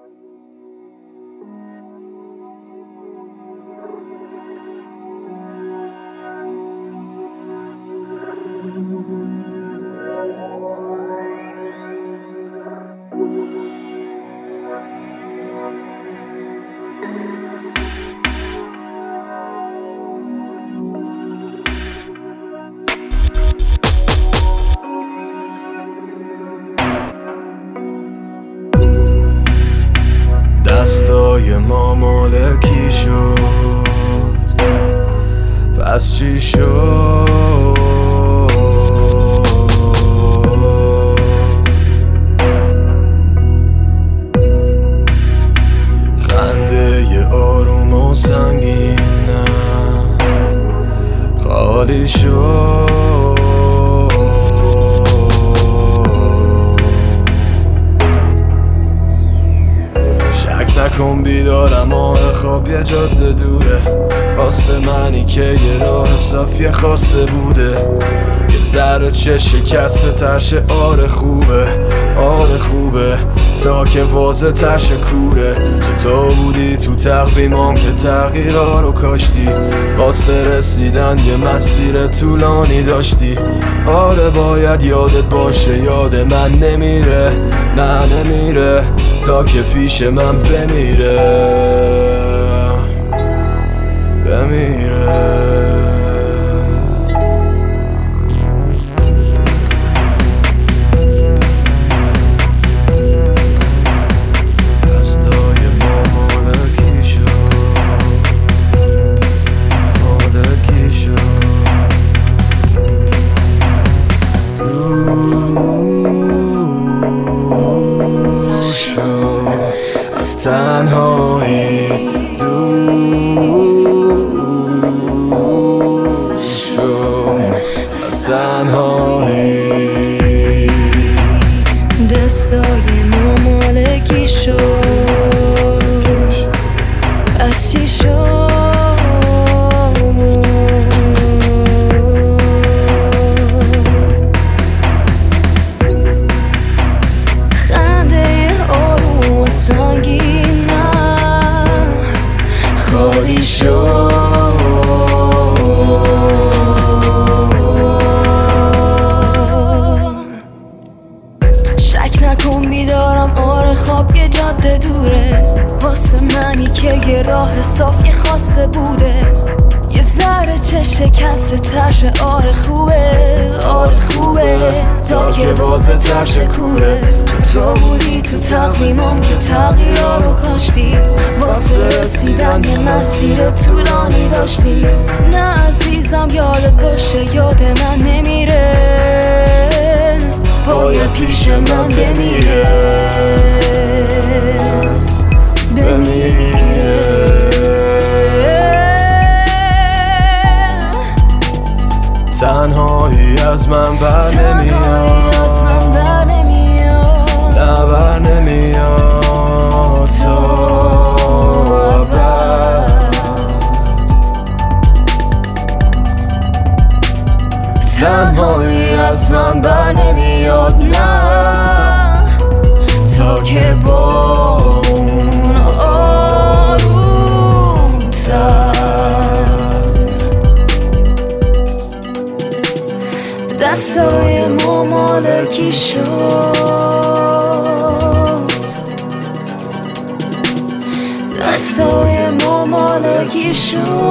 دستای ما مالکی شد، پس چی شد؟ خنده ی آروم و سنگین نه خالی شد. نکن بیدارم، آره خواب یه جاده دوره واسه منی که یه راه صافی خواسته بوده. یه ذره چه شکسته ترشه، آره خوبه آره خوبه تا که واضح ترشه کوره. چطور بودی تو تقویمام که تغییرها رو کاشتی، واسه رسیدن یه مسیر طولانی داشتی. آره باید یادت باشه یاد من نمیره، نه نمیره تا که پیش من بمیره بمیره. تنهایی دوش شو، از تنهایی دستای ما مالکی شد، از چی شد؟ خنده آروم و سنگین نه خالی شد. شک نکن بیدارم، آره خواب یه جاده دوره واسه منی که یه راه صافی خاصه بوده. یه ذره چه شکسته ترشه، آره خوبه آره خوبه تا که واضح ترشه کوره. تو بودی تو تقویمام که تغییرها رو کاشتی، واسه رسیدن یه مسیر طولانی داشتی. نه عزیزم یادت باشه یاد من نمیره، باید پیش من بمیره بمیره. تنهایی از من بر نمیاد، نه بر نمیاد تا ابد. تنهایی از من بر نمیاد، نه تا که با اون آروم تر. دستای ما مالکی شد، دستای ما مالکی شد.